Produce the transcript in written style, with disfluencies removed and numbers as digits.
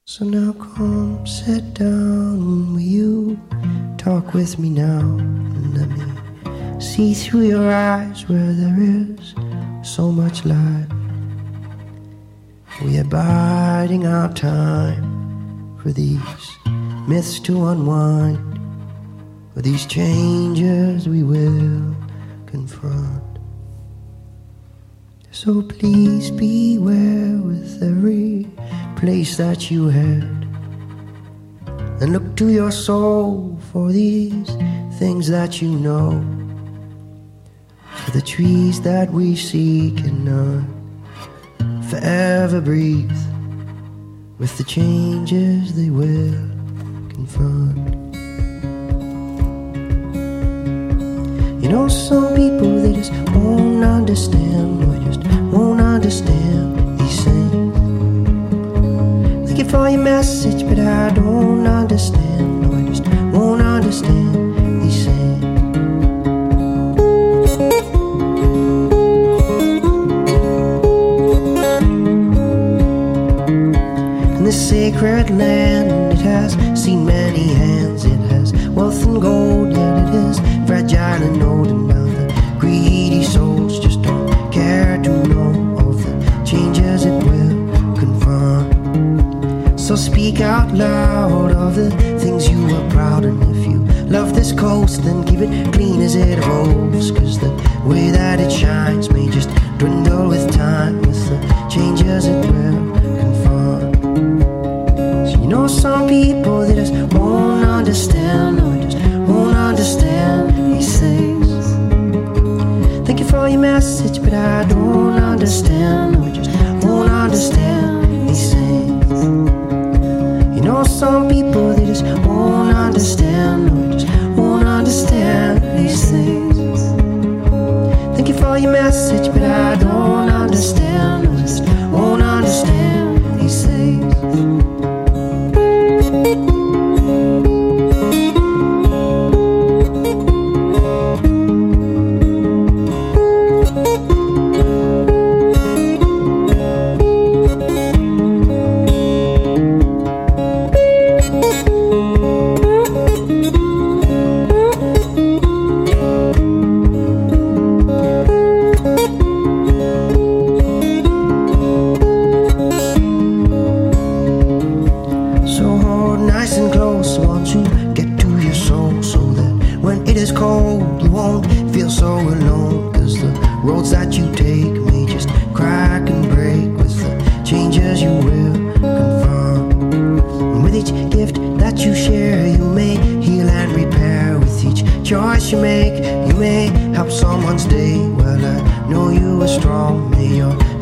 So now come sit down, will you talk with me now? And let me see through your eyes where there is so much light. We are biding our time for these myths to unwind, for these changes we will confront. So please beware with every place that you head, and look to your soul for these things that you know. For the trees that we see cannot forever breathe with the changes they will confront. You know, some people, they just won't understand, or just won't understand these things. Thank you for your message, but I don't understand, no, I just won't understand these things. In this sacred land, it has seen many hands. It has wealth and gold, yet it is fragile and old. And now the greedy souls just don't care to know of the changes it will confront. So speak out loud of the things you are proud. And if you love this coast, then keep it clean as it evolves, 'cause the way that it shines may just dwindle with time, with the changes it will confront. So you know, some people, they just won't understand, or just won't understand these things. Thank you for your message, but I don't understand, or just won't understand these things. You know, some people, they just won't understand, or just won't understand these things. Thank you for your message, but I don't understand, or just won't understand these things. Choice you make, you may help someone's day. Well, I know you are strong, may your